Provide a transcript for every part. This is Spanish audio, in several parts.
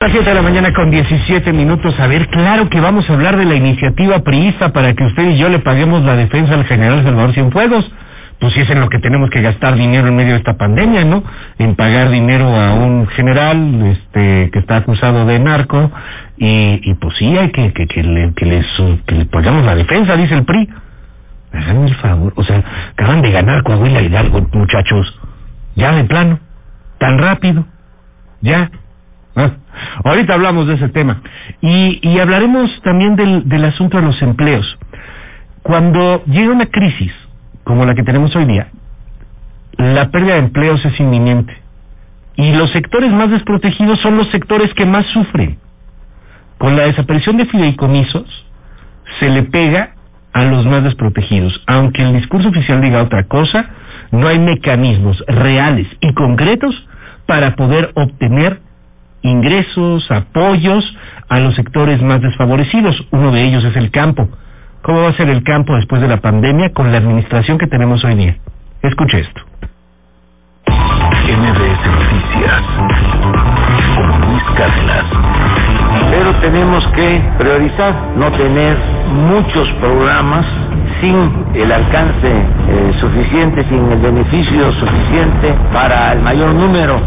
Las 7 de la mañana con 17 minutos. A ver, claro que vamos a hablar de la iniciativa priista para que usted y yo le paguemos la defensa al general Salvador Cienfuegos. Pues sí es en lo que tenemos que gastar dinero en medio de esta pandemia, ¿no? En pagar dinero a un general que está acusado de narco y pues sí hay que le pagamos la defensa, dice el PRI. Háganme el favor, o sea, acaban de ganar Coahuila y Hidalgo, muchachos. Ya de plano, tan rápido, ya. Ahorita hablamos de ese tema y hablaremos también del asunto de los empleos. Cuando llega una crisis como la que tenemos hoy día, la pérdida de empleos es inminente y los sectores más desprotegidos son los sectores que más sufren. Con la desaparición de fideicomisos se le pega a los más desprotegidos. Aunque el discurso oficial diga otra cosa, no hay mecanismos reales y concretos para poder obtener ingresos, apoyos a los sectores más desfavorecidos. Uno de ellos es el campo. ¿Cómo va a ser el campo después de la pandemia con la administración que tenemos hoy día? Escuche esto. MBS Noticias con Luis Cárdenas. Pero tenemos que priorizar, no tener muchos programas sin el alcance suficiente, sin el beneficio suficiente para el mayor número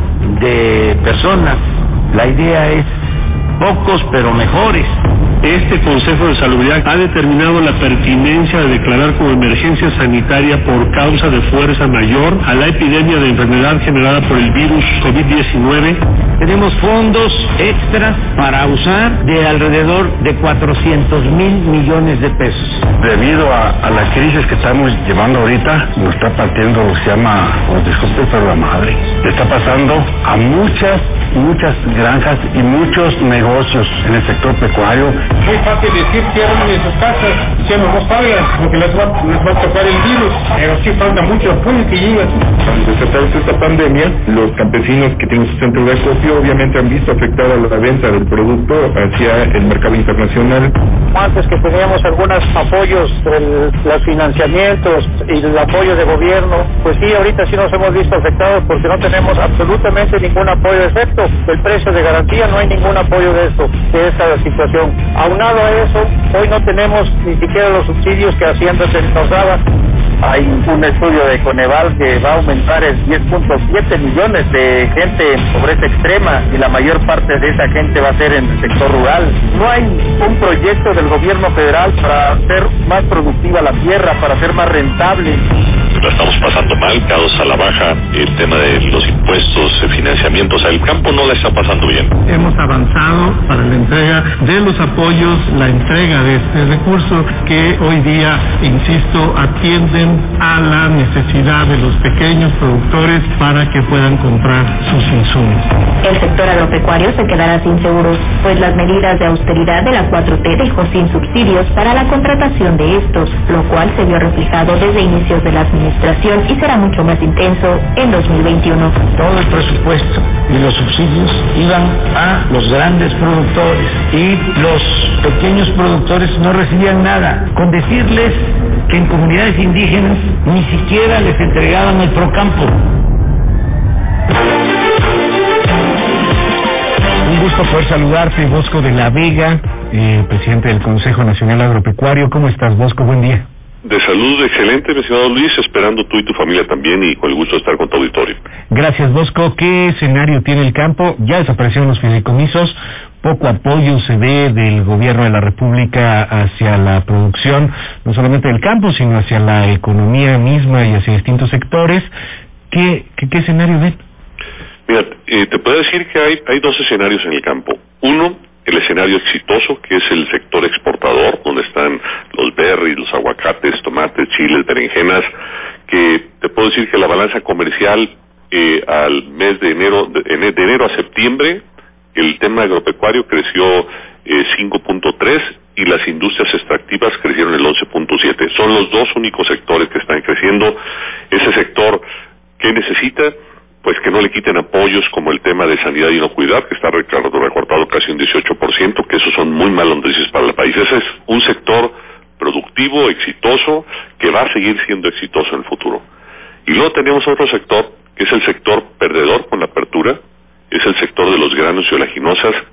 de personas. La idea es pocos pero mejores. Este Consejo de Salubridad ha determinado la pertinencia de declarar como emergencia sanitaria por causa de fuerza mayor a la epidemia de enfermedad generada por el virus COVID-19. Tenemos fondos extras para usar de alrededor de 400,000 millones de pesos. Debido a la crisis que estamos llevando ahorita, nos está partiendo lo que se llama, disculpe, pero la madre. Le está pasando a muchas granjas y muchos negocios en el sector pecuario. Muy fácil decir cierren en sus casas, ya no pagan, porque les va a tocar el virus, pero sí falta mucho apoyo que llega. Al desatarse esta pandemia, los campesinos que tienen su centro de acopio obviamente han visto afectada la venta del producto hacia el mercado internacional. Antes que teníamos algunos apoyos, los financiamientos y el apoyo de gobierno, pues sí, ahorita sí nos hemos visto afectados porque no tenemos absolutamente ningún apoyo, excepto el precio de garantía, no hay ningún apoyo de esta situación. Aunado a eso, hoy no tenemos ni siquiera los subsidios que Hacienda nos daba. Hay un estudio de Coneval que va a aumentar el 10.7 millones de gente en pobreza extrema y la mayor parte de esa gente va a ser en el sector rural. No hay un proyecto del gobierno federal para hacer más productiva la tierra, para hacer más rentable. La estamos pasando mal, caos a la baja, el tema de los impuestos, financiamiento, o sea, el campo no la está pasando bien. Hemos avanzado para la entrega de los apoyos, la entrega de este recurso que hoy día, insisto, atienden a la necesidad de los pequeños productores para que puedan comprar sus insumos. El sector agropecuario se quedará sin seguros, pues las medidas de austeridad de la 4T dejó sin subsidios para la contratación de estos, lo cual se vio reflejado desde inicios de la administración y será mucho más intenso en 2021. Todo el presupuesto y los subsidios iban a los grandes productores y los pequeños productores no recibían nada. Con decirles que en comunidades indígenas ni siquiera les entregaban el Procampo. Un gusto poder saludarte, Bosco de la Vega, presidente del Consejo Nacional Agropecuario. ¿Cómo estás, Bosco? Buen día. De salud excelente, mi estimado Luis, esperando tú y tu familia también y con el gusto de estar con tu auditorio. Gracias, Bosco. ¿Qué escenario tiene el campo? Ya desaparecieron los fideicomisos, poco apoyo se ve del gobierno de la República hacia la producción, no solamente del campo, sino hacia la economía misma y hacia distintos sectores. ¿Qué escenario ven? Mira, te puedo decir que hay dos escenarios en el campo. Uno, el escenario exitoso, que es el sector exportador, donde están los berries, los aguacates, tomates, chiles, berenjenas, que te puedo decir que la balanza comercial al mes de enero a septiembre, el tema agropecuario creció 5.3 y las industrias extractivas crecieron el 11.7. Son los dos únicos sectores que están creciendo. Ese sector, ¿qué necesita? Pues que no le quiten apoyos como el tema de sanidad y inocuidad, que está recortado casi un 18%, que esos son muy malas noticias para el país. Ese es un sector productivo, exitoso, que va a seguir siendo exitoso en el futuro. Y luego tenemos otro sector, que es el sector perdedor con la apertura, es el sector de los granos y oleaginosas,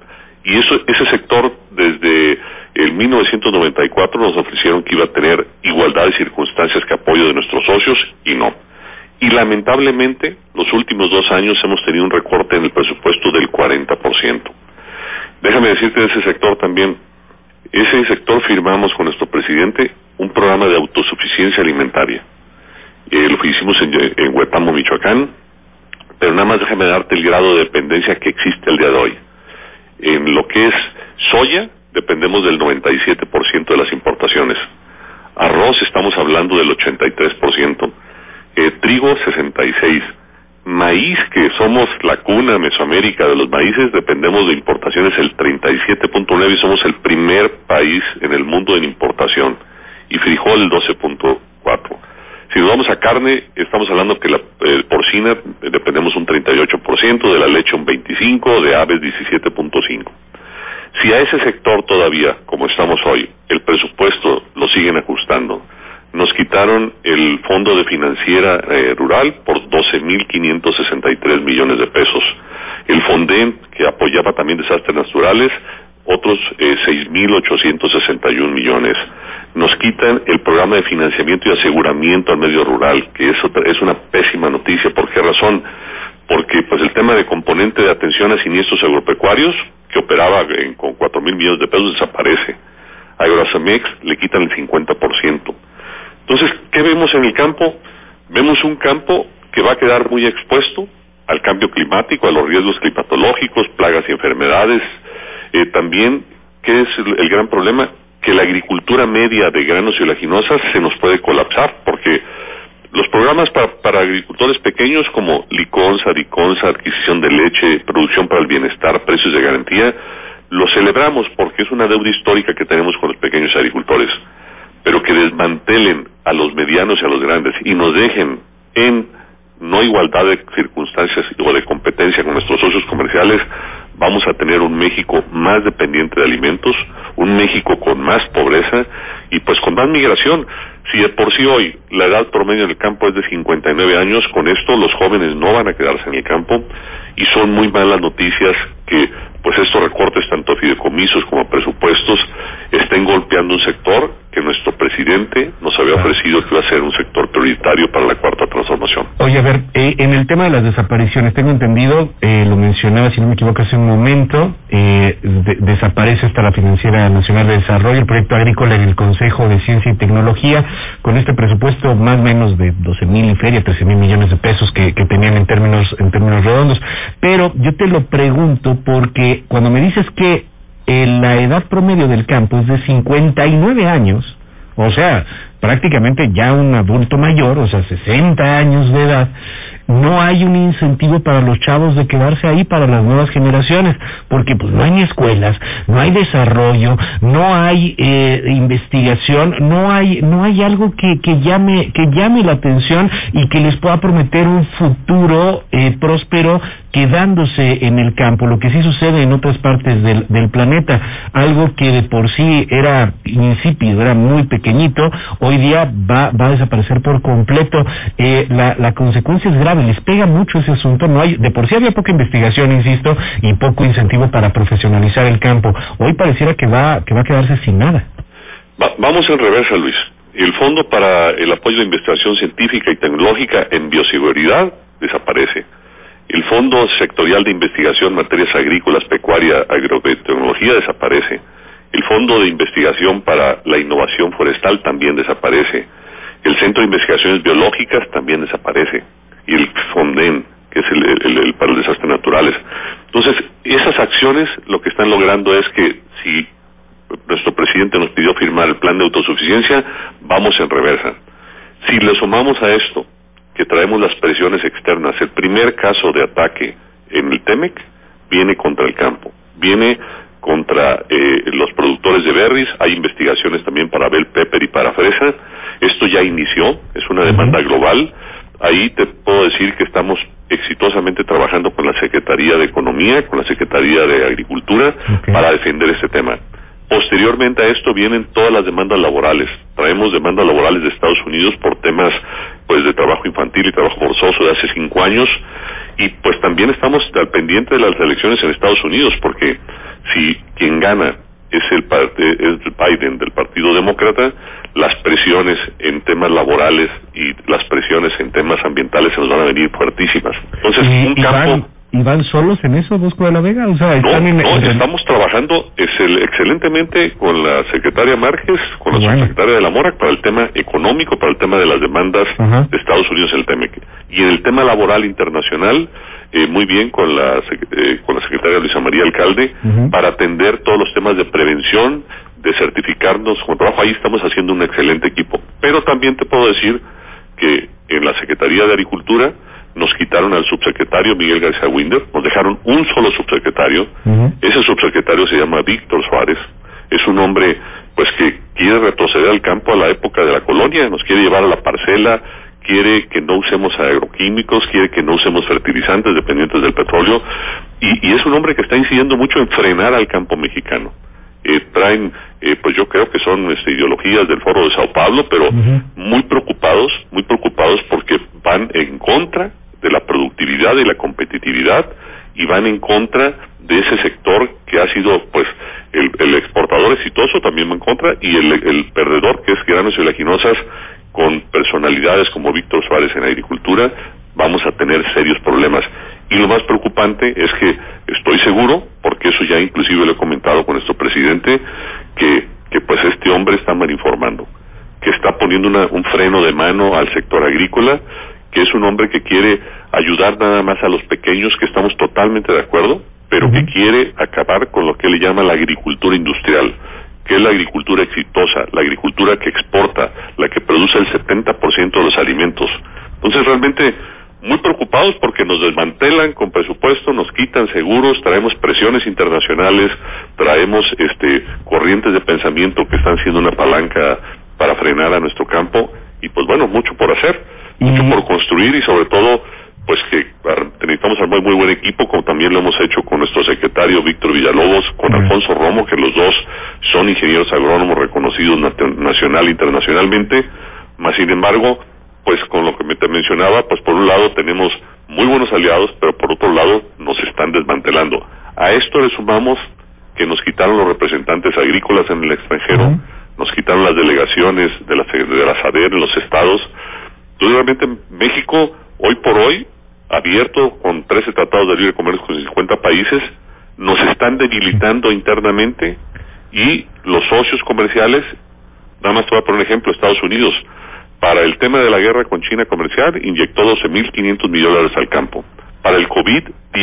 Y ese sector desde el 1994 nos ofrecieron que iba a tener igualdad de circunstancias que apoyo de nuestros socios y no. Y lamentablemente los últimos 2 años hemos tenido un recorte en el presupuesto del 40%. Déjame decirte de ese sector también. Ese sector firmamos con nuestro presidente un programa de autosuficiencia alimentaria. Lo hicimos en Huetamo, Michoacán, pero nada más déjame darte el grado de dependencia que existe el día de hoy. En lo que es soya, dependemos del 97% de las importaciones. Arroz, estamos hablando del 83%. Trigo, 66%. Maíz, que somos la cuna Mesoamérica de los maíces, dependemos de importaciones el 37.9% y somos el primer país en el mundo en importación. Y frijol, el 12.4%. Si nos vamos a carne, estamos hablando que la porcina dependemos un 38%, de la leche un 25%, de aves 17.5%. Si a ese sector todavía, como estamos hoy, el presupuesto lo siguen ajustando, nos quitaron el Fondo de Financiera Rural por 12.563 millones de pesos. El Fonden, que apoyaba también desastres naturales, otros 6.861 millones. Nos quitan el programa de financiamiento y aseguramiento al medio rural, que es una pésima noticia. ¿Por qué razón? Porque pues el tema de componente de atención a siniestros agropecuarios, que operaba con 4.000 millones de pesos, desaparece. A Agrosamex le quitan el 50%. Entonces, ¿qué vemos en el campo? Vemos un campo que va a quedar muy expuesto al cambio climático, a los riesgos climatológicos, plagas y enfermedades. También, ¿qué es el gran problema? Que la agricultura media de granos y oleaginosas se nos puede colapsar, porque los programas para agricultores pequeños como Liconsa, Diconsa, adquisición de leche, producción para el bienestar, precios de garantía, los celebramos porque es una deuda histórica que tenemos con los pequeños agricultores. Pero que desmantelen a los medianos y a los grandes y nos dejen en no igualdad de circunstancias o de competencia con nuestros socios comerciales, vamos a tener un México más dependiente de alimentos, un México con más pobreza y pues con más migración. Si de por sí hoy la edad promedio en el campo es de 59 años, con esto los jóvenes no van a quedarse en el campo y son muy malas noticias que pues estos recortes tanto a fideicomisos como a presupuestos estén golpeando un sector que nuestro presidente nos había ofrecido que iba a ser un sector prioritario para la cuarta transformación. Oye, a ver, en el tema de las desapariciones, tengo entendido, lo mencionaba, si no me equivoco, hace un momento, desaparece hasta la Financiera Nacional de Desarrollo, el proyecto agrícola en el Consejo de Ciencia y Tecnología, con este presupuesto más o menos de 12,000 y feria, 13,000 millones de pesos que tenían en términos redondos. Pero yo te lo pregunto porque cuando me dices que la edad promedio del campo es de 59 años, o sea, prácticamente ya un adulto mayor, o sea, 60 años de edad, no hay un incentivo para los chavos de quedarse ahí para las nuevas generaciones, porque pues no hay ni escuelas, no hay desarrollo, no hay investigación, no hay algo que llame la atención y que les pueda prometer un futuro próspero quedándose en el campo, lo que sí sucede en otras partes del planeta, algo que de por sí era insípido, era muy pequeñito, hoy día va a desaparecer por completo. La consecuencia es grave, les pega mucho ese asunto, de por sí había poca investigación, insisto, y poco incentivo para profesionalizar el campo. Hoy pareciera que va a quedarse sin nada. Vamos en reversa, Luis. El Fondo para el Apoyo de Investigación Científica y Tecnológica en Bioseguridad desaparece. El Fondo Sectorial de Investigación en Materias Agrícolas, Pecuaria, Agrotecnología desaparece. El Fondo de Investigación para la Innovación Forestal también desaparece. El Centro de Investigaciones Biológicas también desaparece. Y el Fonden, que es el para los desastres naturales. Entonces, esas acciones lo que están logrando es que si nuestro presidente nos pidió firmar el plan de autosuficiencia, vamos en reversa. Si le sumamos a esto que traemos las presiones externas, el primer caso de ataque en el TEMEC viene contra el campo, viene contra los productores de berries, hay investigaciones también para bell pepper y para fresa, esto ya inició, es una demanda global, ahí te puedo decir que estamos exitosamente trabajando con la Secretaría de Economía, con la Secretaría de Agricultura, para defender este tema. Posteriormente a esto vienen todas las demandas laborales. Traemos demandas laborales de Estados Unidos por temas pues de trabajo infantil y trabajo forzoso de hace 5 años y pues también estamos al pendiente de las elecciones en Estados Unidos porque si quien gana es el Biden del Partido Demócrata, las presiones en temas laborales y las presiones en temas ambientales se nos van a venir fuertísimas. Entonces, un campo... ¿Y van solos en eso, Bosco de la Vega? O sea, estamos trabajando excelentemente con la secretaria Márquez, con la subsecretaria de la Mora, para el tema económico, para el tema de las demandas de Estados Unidos en el TEMEC. Y en el tema laboral internacional, muy bien con la secretaria Luisa María Alcalde, para atender todos los temas de prevención, de certificarnos con trabajo. Ahí estamos haciendo un excelente equipo. Pero también te puedo decir que en la Secretaría de Agricultura nos quitaron al subsecretario Miguel García Winder, nos dejaron un solo subsecretario. Ese subsecretario se llama Víctor Suárez, es un hombre pues que quiere retroceder al campo a la época de la colonia, nos quiere llevar a la parcela, quiere que no usemos agroquímicos, quiere que no usemos fertilizantes dependientes del petróleo, y es un hombre que está incidiendo mucho en frenar al campo mexicano. Traen, pues yo creo que son ideologías del Foro de Sao Paulo, pero muy preocupados porque van en contra de la productividad y la competitividad, y van en contra de ese sector que ha sido pues el exportador exitoso, también va en contra, y el perdedor, que es Granos y Oleaginosas, con personalidades como Víctor Suárez en agricultura, vamos a tener serios problemas. Y lo más preocupante es que estoy seguro, porque eso ya inclusive lo he comentado con nuestro presidente, que pues este hombre está malinformando, que está poniendo un freno de mano al sector agrícola, que es un hombre que quiere ayudar nada más a los pequeños, que estamos totalmente de acuerdo, pero que quiere acabar con lo que él llama la agricultura industrial, que es la agricultura exitosa, la agricultura que exporta, la que produce el 70% de los alimentos. Entonces realmente muy preocupados porque nos desmantelan con presupuesto, nos quitan seguros, traemos presiones internacionales, traemos corrientes de pensamiento que están siendo una palanca para frenar a nuestro campo, y pues bueno, mucho por hacer, mucho por construir, y sobre todo pues que necesitamos armar muy buen equipo, como también lo hemos hecho con nuestro secretario Víctor Villalobos, con Alfonso Romo, que los dos son ingenieros agrónomos reconocidos nacional e internacionalmente, más sin embargo, pues con lo que te mencionaba, pues por un lado tenemos muy buenos aliados, pero por otro lado nos están desmantelando. A esto le sumamos que nos quitaron los representantes agrícolas en el extranjero, nos quitaron las delegaciones de la SADER en los estados. Entonces realmente México, hoy por hoy, abierto con 13 tratados de libre comercio con 50 países, nos están debilitando internamente, y los socios comerciales, nada más te voy a poner un ejemplo, Estados Unidos, para el tema de la guerra con China comercial, inyectó $12,500 millones al campo. Para el COVID,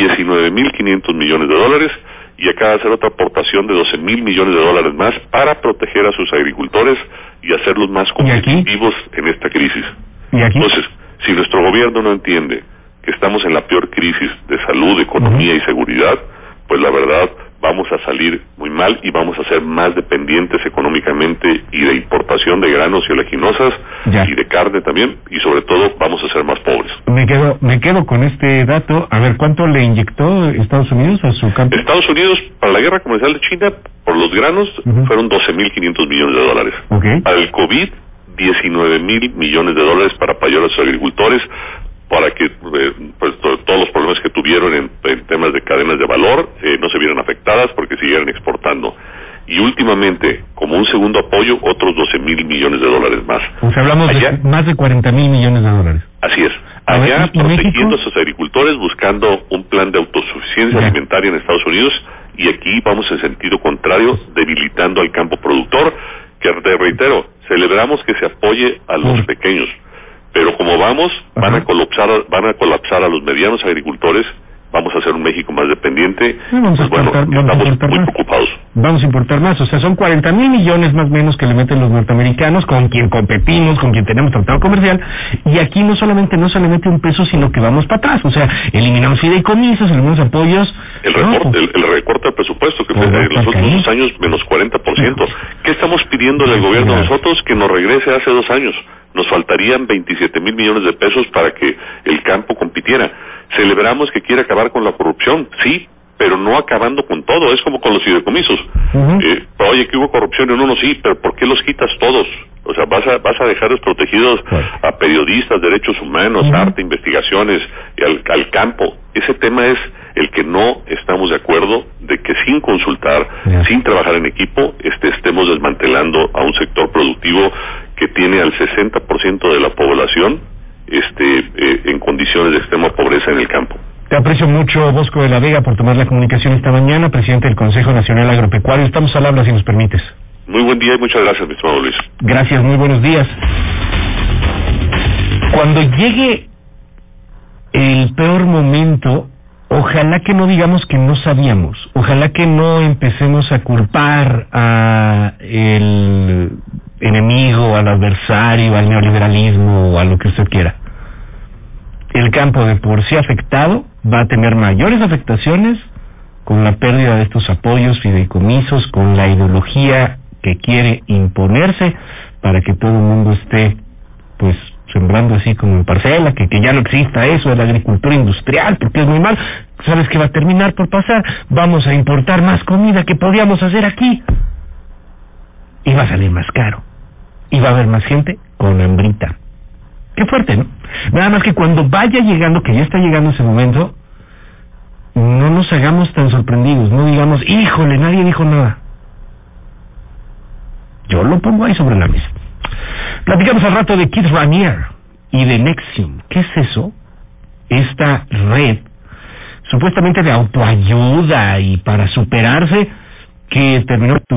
$19,500 millones, y acaba de hacer otra aportación de $12,000 millones más para proteger a sus agricultores y hacerlos más competitivos en esta crisis. Entonces, si nuestro gobierno no entiende que estamos en la peor crisis de salud, economía y seguridad, pues la verdad vamos a salir muy mal y vamos a ser más dependientes económicamente y de importación de granos y oleaginosas y de carne también, y sobre todo vamos a ser más pobres. Me quedo con este dato. A ver, ¿cuánto le inyectó Estados Unidos a su campo? Estados Unidos, para la guerra comercial de China, por los granos, fueron $12,500 millones. Para el COVID, $19,000 millones para apoyar a sus agricultores, para que pues, todos los problemas que tuvieron en temas de cadenas de valor no se vieran afectadas porque siguieran exportando. Y últimamente, como un segundo apoyo, otros $12,000 millones más. O sea, hablamos allá, de más de $40,000 millones. Así es. Allá protegiendo a sus agricultores, buscando un plan de autosuficiencia alimentaria en Estados Unidos, y aquí vamos en sentido contrario, debilitando al campo productor, que te reitero, celebramos que se apoye a los pequeños, pero como vamos, van a colapsar a los medianos agricultores, vamos a hacer un México más dependiente, estamos muy preocupados. Vamos a importar más, o sea, son $40,000 millones más o menos que le meten los norteamericanos, con quien competimos, con quien tenemos tratado comercial, y aquí no solamente no se le mete un peso, sino que vamos para atrás, o sea, eliminamos fideicomisos, eliminamos apoyos. El recorte del presupuesto, que fue en los últimos 2 años, menos 40%. ¿Qué estamos pidiendo del gobierno nosotros? Que nos regrese hace 2 años. Nos faltarían $27,000 millones para que el campo compitiera. Celebramos que quiere acabar con la corrupción, sí, pero no acabando con todo. Es como con los fideicomisos. Oye, que hubo corrupción en uno, sí, pero ¿por qué los quitas todos? O sea, vas a dejar desprotegidos a periodistas, derechos humanos, arte, investigaciones, y al campo. Ese tema es el que no estamos de acuerdo, de que sin consultar, sin trabajar en equipo, estemos desmantelando a un sector productivo que tiene al 60% de la población en condiciones de extrema pobreza en el campo. Te aprecio mucho, Bosco de la Vega, por tomar la comunicación esta mañana, presidente del Consejo Nacional Agropecuario. Estamos al habla, si nos permites. Muy buen día y muchas gracias, mi estimado Luis. Gracias, muy buenos días. Cuando llegue el peor momento, ojalá que no digamos que no sabíamos, ojalá que no empecemos a culpar al enemigo, al adversario, al neoliberalismo o a lo que usted quiera. El campo de por sí afectado va a tener mayores afectaciones con la pérdida de estos apoyos, fideicomisos, con la ideología que quiere imponerse para que todo el mundo esté pues sembrando así como en parcela, que ya no exista eso de la agricultura industrial, porque es muy mal. ¿Sabes qué va a terminar por pasar? Vamos a importar más comida que podíamos hacer aquí. Y va a salir más caro. Y va a haber más gente con hambrita. Qué fuerte, ¿no? Nada más que cuando vaya llegando, que ya está llegando ese momento, no nos hagamos tan sorprendidos, no digamos, híjole, nadie dijo nada. Yo lo pongo ahí sobre la mesa. Platicamos al rato de Kids Raniere y de Nexium. ¿Qué es eso? Esta red, supuestamente de autoayuda y para superarse, que terminó